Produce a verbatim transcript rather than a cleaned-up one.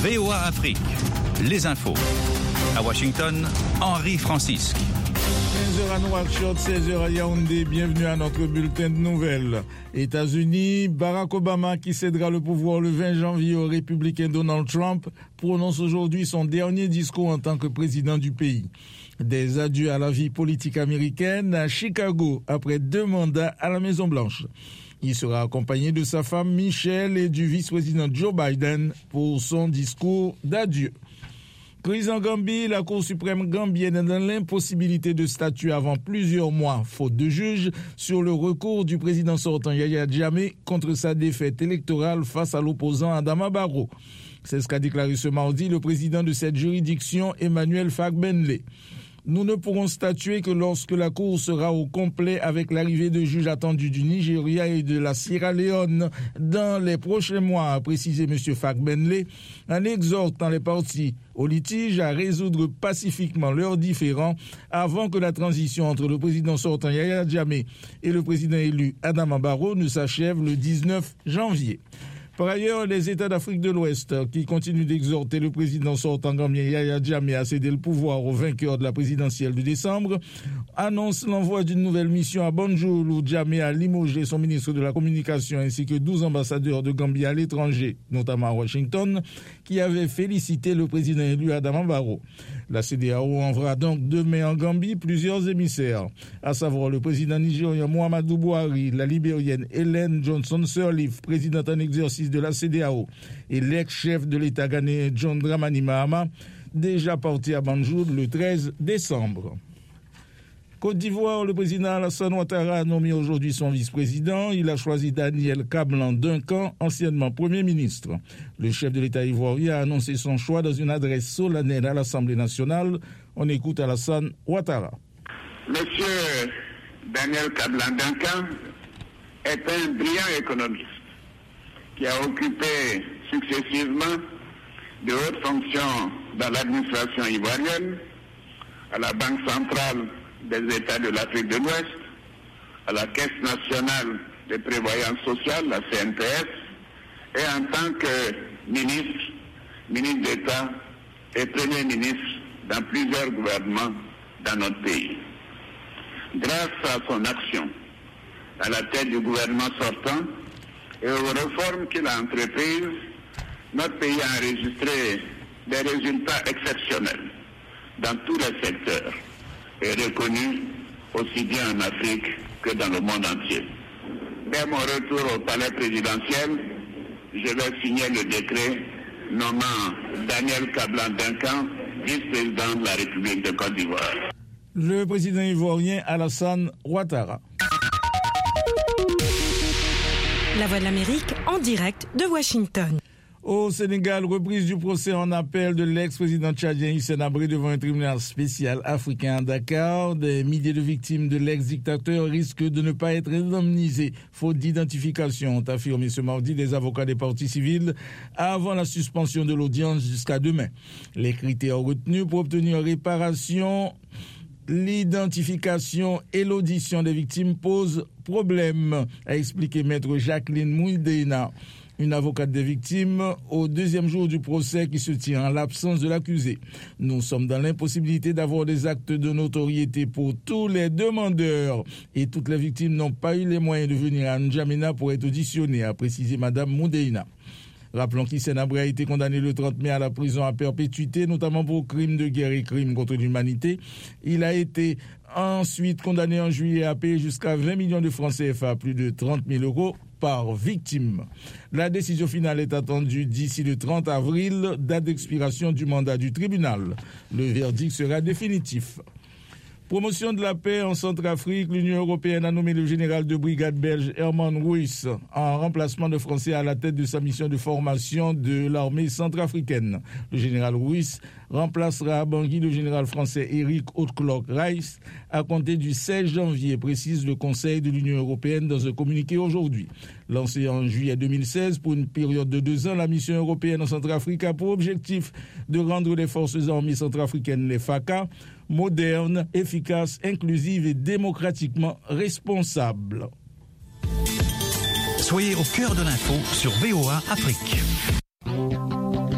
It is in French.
V O A Afrique, les infos. À Washington, Henri Francisque. quinze heures à Nouakchott, seize heures à Yaoundé. Bienvenue à notre bulletin de nouvelles. États-Unis, Barack Obama, qui cédera le pouvoir le vingt janvier au républicain Donald Trump, prononce aujourd'hui son dernier discours en tant que président du pays. Des adieux à la vie politique américaine à Chicago après deux mandats à la Maison-Blanche. Il sera accompagné de sa femme Michelle et du vice-président Joe Biden pour son discours d'adieu. Crise en Gambie, la Cour suprême gambienne est dans l'impossibilité de statuer avant plusieurs mois, faute de juge, sur le recours du président sortant Yaya Jammeh contre sa défaite électorale face à l'opposant Adama Barrow. C'est ce qu'a déclaré ce mardi le président de cette juridiction, Emmanuel Fagbemble. Nous ne pourrons statuer que lorsque la Cour sera au complet avec l'arrivée de juges attendus du Nigeria et de la Sierra Leone dans les prochains mois, a précisé M. Fagbemble, en exhortant les parties au litige à résoudre pacifiquement leurs différends avant que la transition entre le président sortant Yaya Jammeh et le président élu Adama Barrow ne s'achève le dix-neuf janvier. Par ailleurs, les États d'Afrique de l'Ouest, qui continuent d'exhorter le président sortant gambien Yaya Jammeh à céder le pouvoir au vainqueur de la présidentielle de décembre, annoncent l'envoi d'une nouvelle mission à Banjul où Jammeh a limogé son ministre de la Communication ainsi que douze ambassadeurs de Gambie à l'étranger, notamment à Washington, qui avaient félicité le président élu Adama Barrow. La C D A O enverra donc demain en Gambie plusieurs émissaires, à savoir le président nigérien Muhammadu Buhari, la libérienne Ellen Johnson Sirleaf, présidente en exercice de la C D A O, et l'ex-chef de l'État ghanéen John Dramani Mahama, déjà parti à Banjul le treize décembre. Côte d'Ivoire, le président Alassane Ouattara a nommé aujourd'hui son vice-président. Il a choisi Daniel Kablan Duncan, anciennement Premier ministre. Le chef de l'État ivoirien a annoncé son choix dans une adresse solennelle à l'Assemblée nationale. On écoute Alassane Ouattara. Monsieur Daniel Kablan Duncan est un brillant économiste qui a occupé successivement de hautes fonctions dans l'administration ivoirienne, à la Banque centrale des États de l'Afrique de l'Ouest, à la Caisse nationale de prévoyance sociale, la C N P S, et en tant que ministre, ministre d'État et Premier ministre dans plusieurs gouvernements dans notre pays. Grâce à son action à la tête du gouvernement sortant et aux réformes qu'il a entreprises, notre pays a enregistré des résultats exceptionnels dans tous les secteurs et reconnu aussi bien en Afrique que dans le monde entier. Dès mon retour au palais présidentiel, je vais signer le décret nommant Daniel Kablan Duncan vice-président de la République de Côte d'Ivoire. Le président ivoirien Alassane Ouattara. La Voix de l'Amérique en direct de Washington. Au Sénégal, reprise du procès en appel de l'ex-président tchadien Hissène Habré devant un tribunal spécial africain à Dakar. Des milliers de victimes de l'ex-dictateur risquent de ne pas être indemnisées, faute d'identification, ont affirmé ce mardi les avocats des parties civiles avant la suspension de l'audience jusqu'à demain. Les critères retenus pour obtenir réparation, l'identification et l'audition des victimes posent problème, a expliqué maître Jacqueline Mouidéna, une avocate des victimes, au deuxième jour du procès qui se tient en l'absence de l'accusé. Nous sommes dans l'impossibilité d'avoir des actes de notoriété pour tous les demandeurs et toutes les victimes n'ont pas eu les moyens de venir à N'Djamena pour être auditionnées, a précisé Madame Mouidéna. Rappelons qu'Hissène Habré a été condamné le trente mai à la prison à perpétuité, notamment pour crimes de guerre et crimes contre l'humanité. Il a été ensuite condamné en juillet à payer jusqu'à vingt millions de francs C F A, plus de trente mille euros par victime. La décision finale est attendue d'ici le trente avril, date d'expiration du mandat du tribunal. Le verdict sera définitif. Promotion de la paix en Centrafrique, l'Union européenne a nommé le général de brigade belge Herman Ruiz en remplacement de Français à la tête de sa mission de formation de l'armée centrafricaine. Le général Ruiz remplacera à Bangui le général français Eric Hautecloque-Rice à compter du seize janvier, précise le Conseil de l'Union européenne dans un communiqué aujourd'hui. Lancée en juillet deux mille seize pour une période de deux ans, la mission européenne en Centrafrique a pour objectif de rendre les forces armées centrafricaines, les F A C A, modernes, efficaces, inclusives et démocratiquement responsables. Soyez au cœur de l'info sur V O A Afrique.